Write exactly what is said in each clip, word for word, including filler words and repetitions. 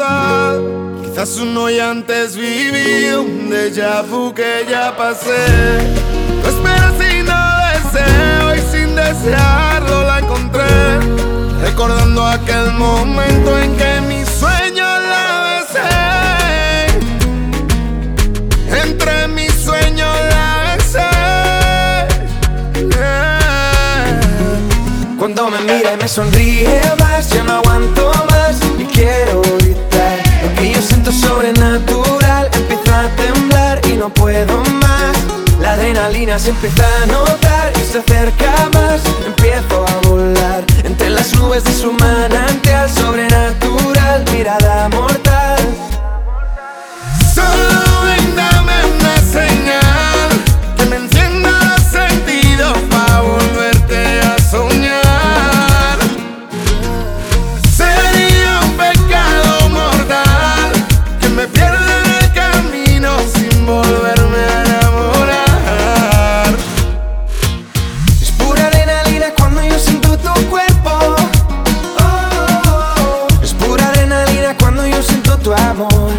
Quizás uno ya antes viví un déjà vu que ya pasé. No esperas y no deseo y sin desearlo la encontré, recordando aquel momento en que mi sueño la besé. Entre mis sueños la besé. Yeah. Cuando me mira y me sonríe más, yo no aguanto más y quiero gritar. Lo que yo siento sobrenatural, empieza a temblar y no puedo más. La adrenalina se empieza a notar y se acerca más. Empiezo a volar entre las nubes de su manantial sobrenatural, mirada mortal. Solo ven, dame una señal que me encienda los sentidos pa' volverte a soñar. Sería un pecado mortal que me pierda en el camino sin volverme a enamorar. Es pura adrenalina cuando yo siento tu cuerpo. Oh, oh, oh. Es pura adrenalina cuando yo siento tu amor.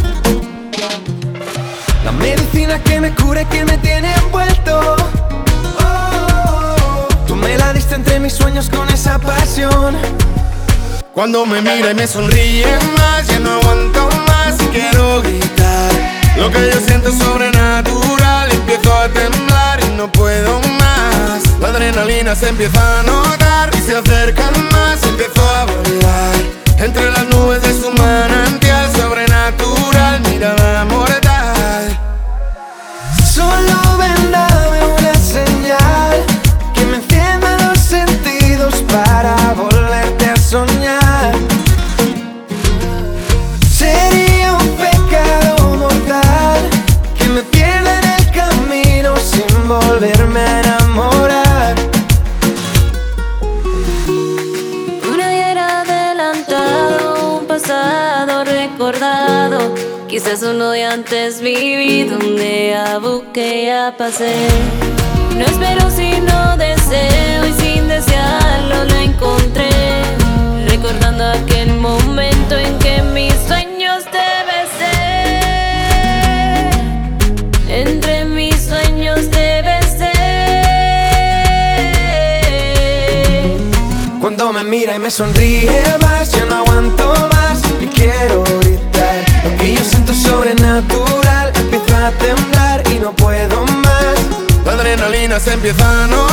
La medicina que me cura y que me tiene envuelto. Oh, oh, oh. Tú me la diste entre mis sueños con esa pasión. Cuando me mira y me sonríe más, ya no aguanto más y quiero gritar. Lo que yo siento es sobrenatural, empiezo a temblar y no puedo más. La adrenalina se empieza a notar y se acercan más, empiezo a volar entre las nubes de su manantial sobrenatural, mirada mortal. Solo ven, dame una señal que me encienda los sentidos para volverte a soñar. Sería un pecado mortal que me pierda en el camino sin volverme a enamorar. Un ayer adelantado, un pasado recordado, quizás uno de antes vivido, un déjà vu que ya pasé. No espero sino deseo y sin desearlo lo encontré, recordando aquel momento en que mis sueños te besé. Entre mis sueños te besé. Cuando me mira y me sonríe más, yo no aguanto más y quiero gritar. Lo que yo siento es sobrenatural, empieza a temblar y no puedo más. La adrenalina se empieza a notar